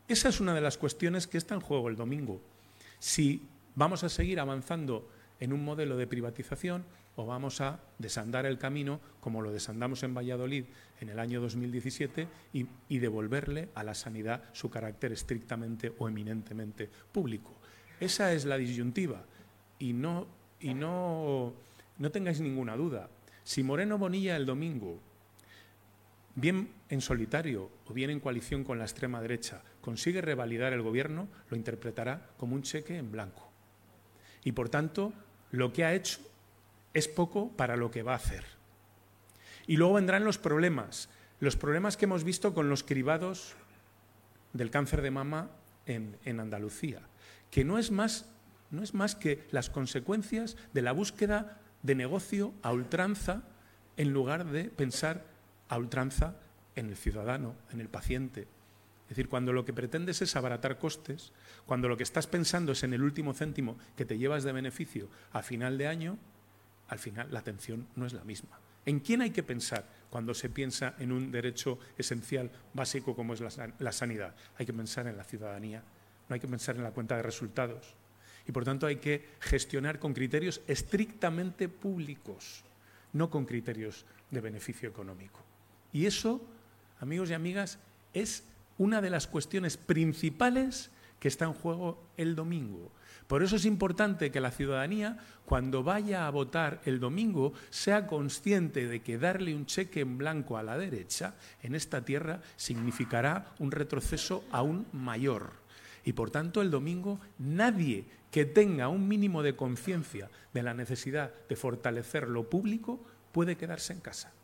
Esa es una de las cuestiones que está en juego el domingo. Si vamos a seguir avanzando en un modelo de privatización o vamos a desandar el camino como lo desandamos en Valladolid en el año 2017 y devolverle a la sanidad su carácter estrictamente o eminentemente público. Esa es la disyuntiva y no tengáis ninguna duda. Si Moreno Bonilla el domingo, bien en solitario o bien en coalición con la extrema derecha, consigue revalidar el gobierno, lo interpretará como un cheque en blanco. Y por tanto, lo que ha hecho es poco para lo que va a hacer. Y luego vendrán los problemas que hemos visto con los cribados del cáncer de mama en Andalucía, que no es más que las consecuencias de la búsqueda de negocio a ultranza en lugar de pensar a ultranza en el ciudadano, en el paciente. Es decir, cuando lo que pretendes es abaratar costes, cuando lo que estás pensando es en el último céntimo que te llevas de beneficio a final de año, al final la atención no es la misma. ¿En quién hay que pensar cuando se piensa en un derecho esencial básico como es la sanidad? Hay que pensar en la ciudadanía, no hay que pensar en la cuenta de resultados. Y por tanto hay que gestionar con criterios estrictamente públicos, no con criterios de beneficio económico. Y eso, amigos y amigas, es una de las cuestiones principales que está en juego el domingo. Por eso es importante que la ciudadanía, cuando vaya a votar el domingo, sea consciente de que darle un cheque en blanco a la derecha en esta tierra significará un retroceso aún mayor. Y por tanto, el domingo, nadie que tenga un mínimo de conciencia de la necesidad de fortalecer lo público puede quedarse en casa.